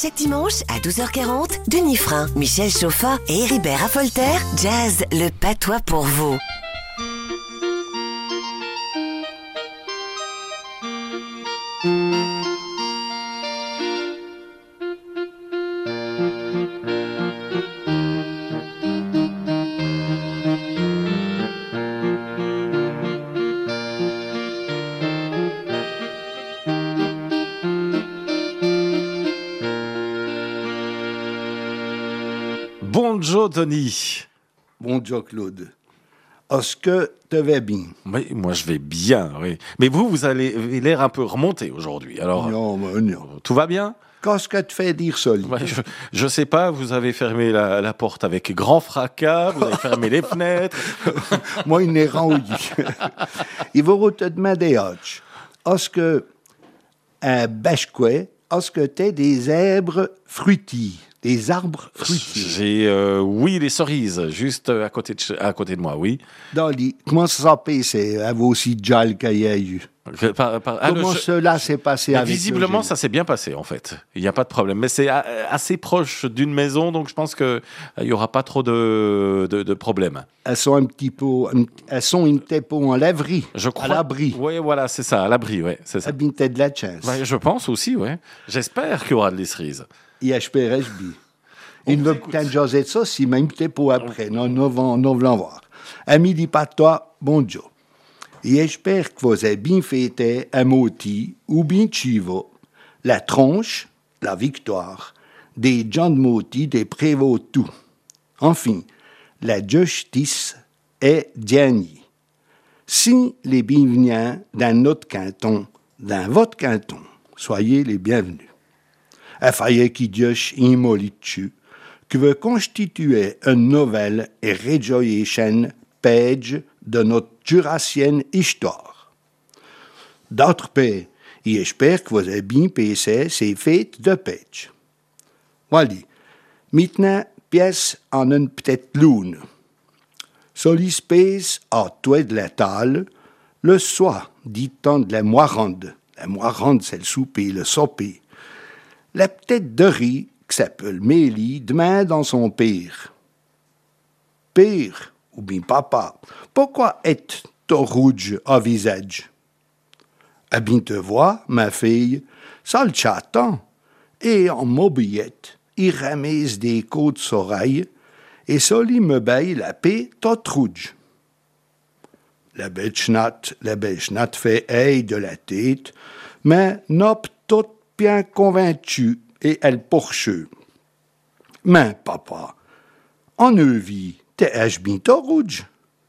Chaque dimanche à 12h40, Denis Frein, Michel Chauffat et Héribert Raffolter jazz le patois pour vous. Bonjour Tony. Bonjour Claude. Est-ce que tu vas bien? Oui, moi je vais bien, oui. Mais vous avez l'air un peu remonté aujourd'hui. Alors, Non. tout va bien? Qu'est-ce que tu fais dire ça? Ouais, je sais pas, vous avez fermé la porte avec grand fracas, vous avez fermé les fenêtres. Moi, il n'est rendu. Il va te demander, est-ce que un bêche-quoi, est-ce que tu as des arbres fruitiers? Des arbres fruitiers. J'ai, oui, les cerises, juste à côté de moi, oui. Comment ça s'appelle, à vous aussi, Jal qu'il y a eu? Comment cela s'est passé avec visiblement, ça s'est bien passé, en fait. Il n'y a pas de problème. Mais c'est assez proche d'une maison, donc je pense qu'il n'y aura pas trop de problèmes. Elles sont un petit peu en laverie, je crois, à l'abri. Oui, voilà, c'est ça, à l'abri, oui, c'est ça. Eh bien, t'as de la chance. Ouais, je pense aussi, oui. J'espère qu'il y aura de les cerises. J'espère bien. Il ne veut peut-être jaser de ça, si même t'es pour après. Nous voulons voir. Ami dit pas toi, bonjour. J'espère que vous avez bien fêté un moti ou bien chivo, la tronche, la victoire, des gens de moti, des prévôts tout. Enfin, la justice est dernier. Si les bienvenus dans notre canton, dans votre canton, soyez les bienvenus. Affaire qui Dieu immolitu, qui veut constituer une nouvelle et réjouissante page de notre jurassienne histoire. D'autre part, j'espère que vous avez bien passé ces fêtes de page. Voilà. Maintenant, pièce en une petite lune. Solispèce à toi de la table, le soir, dit-on de la moirande. La moirande, c'est le souper, le sopé. La petite de riz, qui s'appelle Mélie, demande dans son père. Père, ou bien papa, pourquoi est-tu rouge à visage? Eh bien, te vois, ma fille, ça le chaton, et en mobilette, il ramasse des côtes d'oreilles, et ça lui me baille la paix toute rouge. La belle chnat fait aïe de la tête, mais n'a tout bien convaincue, et elle pourcheux. Mais, papa, en Neuvie, t'es-je bien rouge?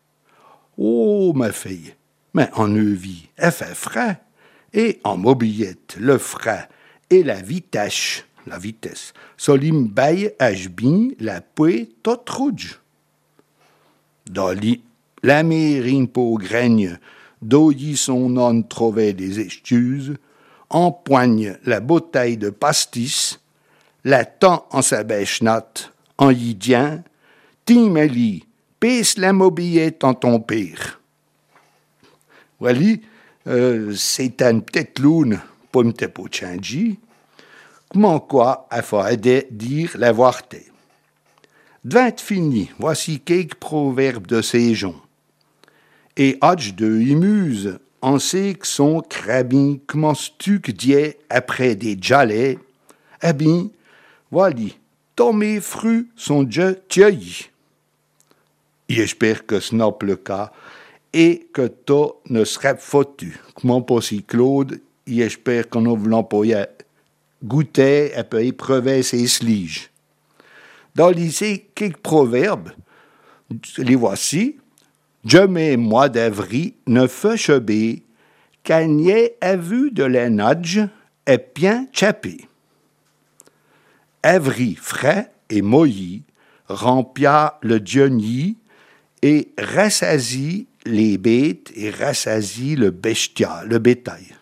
Oh, ma fille, mais en Neuvie, elle fait frais, et en mobilette, le frais, et la vitesse, solim baille bien la pouet toute rouge. Dali, la mérine pour graigne, d'où son nom trouvait des excuses, empoigne la bouteille de pastis, la tend en sa bêche-natte, en y dient, Timeli, pisse la mobilette en ton père. Voilà, c'est une petite lune pour me te changer. Comment quoi, il faut dire la voirté. Devant fini, voici quelques proverbes de ces gens. Et hâte de imuse, on sait que son crabin commence-tu que dié après des jalets, eh bien, voilà, tous mes fruits sont déjà cueillis. J'espère que ce n'est pas le cas et que tu ne serais foutu. Comment pas si Claude, j'espère qu'on ne voulons pas goûter et peut éprouver ses sliges. Dans le lycée, quelques proverbes, les voici. Jamais mois d'avril ne fut chebé, qu'agné a vu de la nage et bien chapé. Avril frais et mouilli, remplia le dionny et rassasie les bêtes et rassasie le bétail.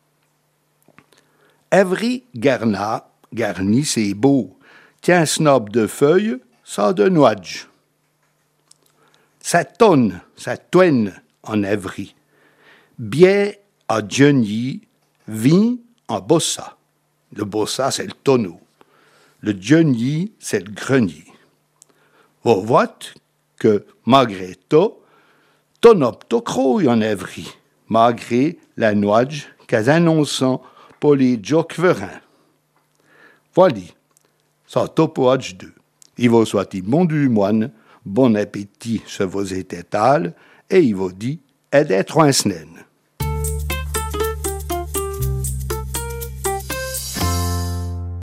Avril garni c'est beau, tiens snob de feuilles, ça de noix. Ça tourne en avril. Bien à Johnny, vin en bossa. Le bossa, c'est le tonneau. Le dionnier, c'est le grenier. Vous voyez que malgré tout, ton opto croy en evry, malgré la noix qu'elles annoncent pour les joqueverins. Voilà, ça topoage 2. Il vous souhaiter bon du moine, bon appétit sur vos ététales, et il vous dit, et d'être un snène.